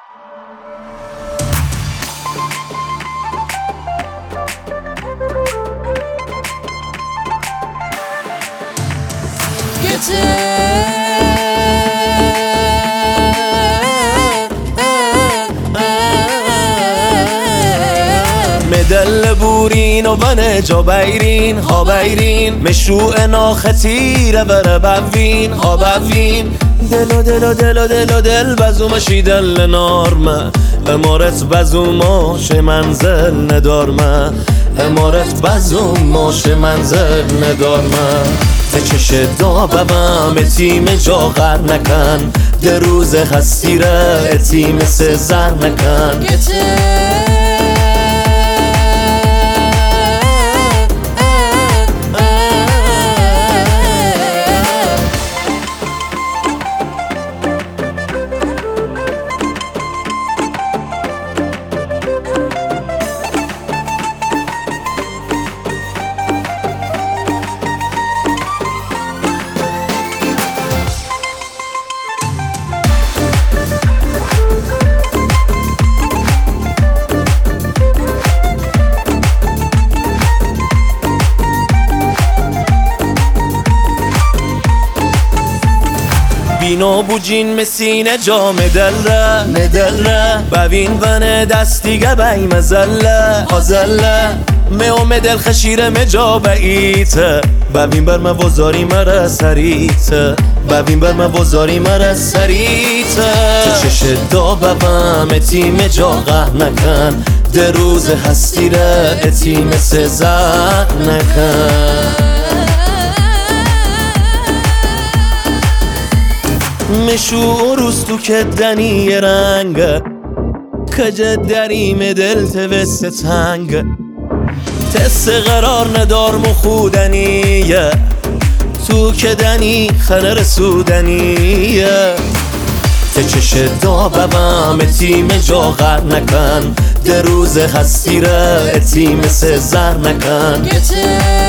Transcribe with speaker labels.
Speaker 1: مدل بورین و بنه جا بیرین ها بیرین مشروع ناختیره بره بوین ها بوین دل و دل و دل و دل و دل بزومشی دل نارمه امارت بزوم ماش منزل ندارمه امارت بزوم ماش منزل ندارمه چش دابم اتیم جا غر نکن ده روز هستی را اتیم سزر نکن بینو بوجین مسینه جا مدل ببین ونه دستیگه بی مزله آزله میو مدل خشیره مجا بیته ببین بر موازاری مرا سریته ببین بر موازاری مرا سریته تو چش دابم اتیم جا غه نکن ده روز هستی را اتیم سزر نکن مشو روستو که دنی رنگ کجا دریم دل توست تنگ تست قرار ندارم خودنیه تو که دنی خنه رسودنیه چش دابم اتیم جا غر نکن ده روز هستی را اتیم سزر نکن